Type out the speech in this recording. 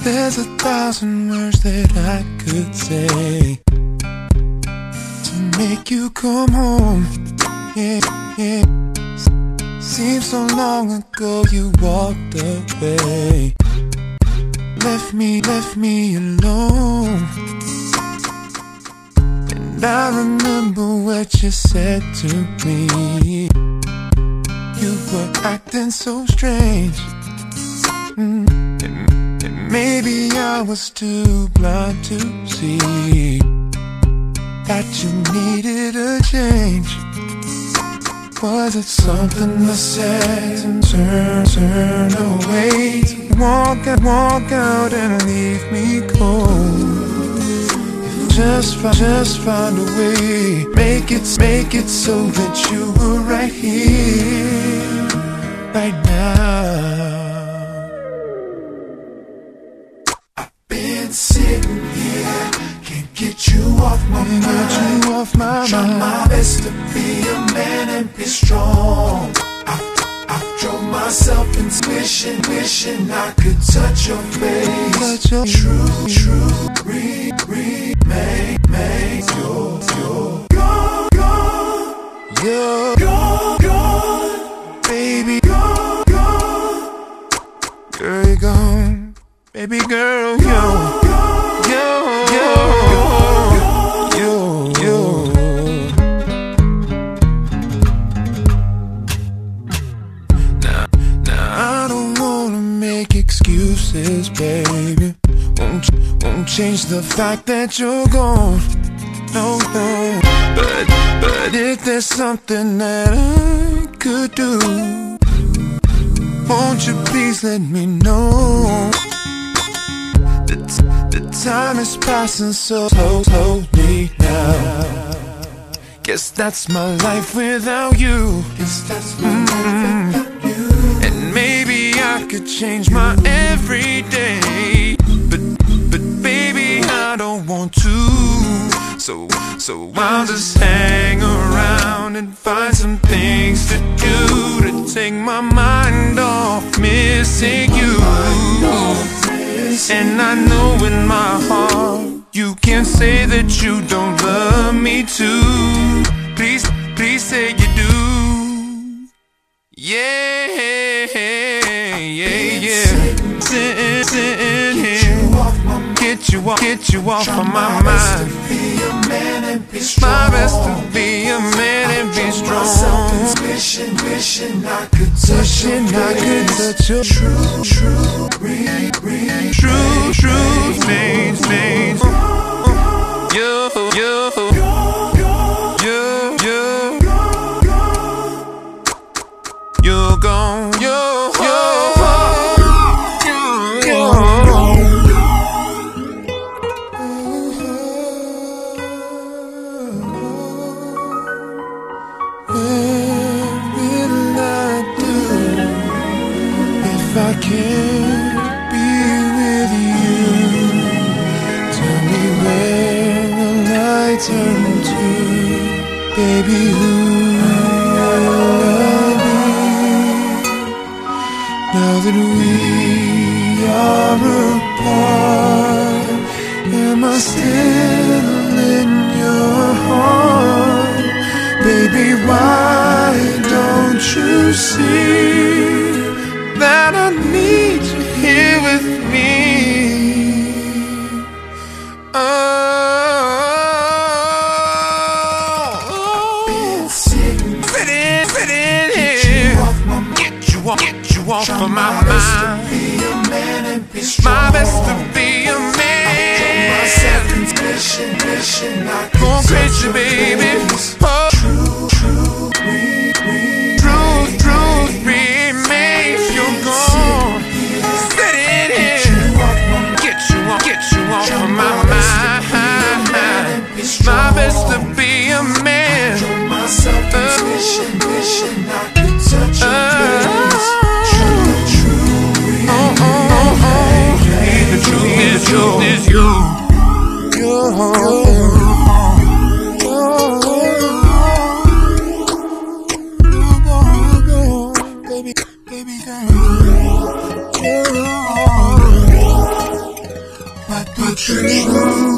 There's 1,000 words that I could say to make you come home. Yeah, yeah. Seems so long ago you walked away, left me alone. And I remember what you said to me. You were acting so strange, and maybe I was too blind to see that you needed a change. Was it something I said and turn away to walk out and leave me cold? Just find a way, make it so that you were right here, right now. I've been sitting here, can't get you off my mind. Try my best to be a man and be strong. I've drove myself into wishing I could touch your face. True, remain, you're gone, baby, you're gone. Girl, you're gone, baby girl, you're excuses, baby. Won't change the fact that you're gone. No. But if there's something that I could do, won't you please let me know? The time is passing so slowly now. Guess that's my life without you. And maybe I could change my everyday, but baby, I don't want to. So I'll just hang around and find some things to do to take my mind off missing you. And I know in my heart you can say that you don't love me too. Please say you do. Yeah. Sitting here, get you off of my mind. My best to be a man and be strong. Wishing I could touch your truth remains. You're gone. I can't be with you. Tell me where will I turn to, baby, who will I be? Now that we are apart, am I still in your heart? Baby, why don't you see that I need you here with me? Fit in here, get you off of my mind. My best to be a man. Going crazy, baby. Truth remains. you.